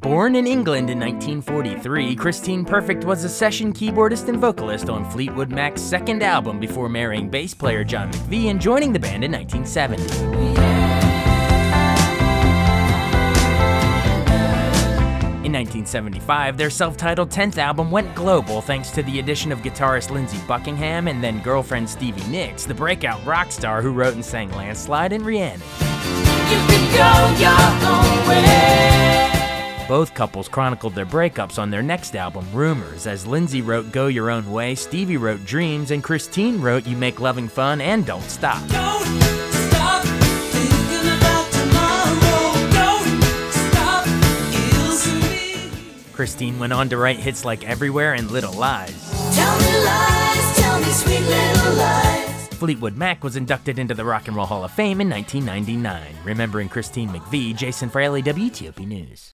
Born in England in 1943, Christine Perfect was a session keyboardist and vocalist on Fleetwood Mac's second album before marrying bass player John McVie and joining the band in 1970. In 1975, their self-titled 10th album went global thanks to the addition of guitarist Lindsey Buckingham and then girlfriend Stevie Nicks, the breakout rock star who wrote and sang Landslide and Rhiannon. You could go your own way. Both couples chronicled their breakups on their next album, Rumors, as Lindsey wrote Go Your Own Way, Stevie wrote Dreams, and Christine wrote You Make Loving Fun and Don't Stop. Christine went on to write hits like Everywhere and Little Lies. Tell me sweet little lies. Fleetwood Mac was inducted into the Rock and Roll Hall of Fame in 1999. Remembering Christine McVie, Jason Fraley, WTOP News.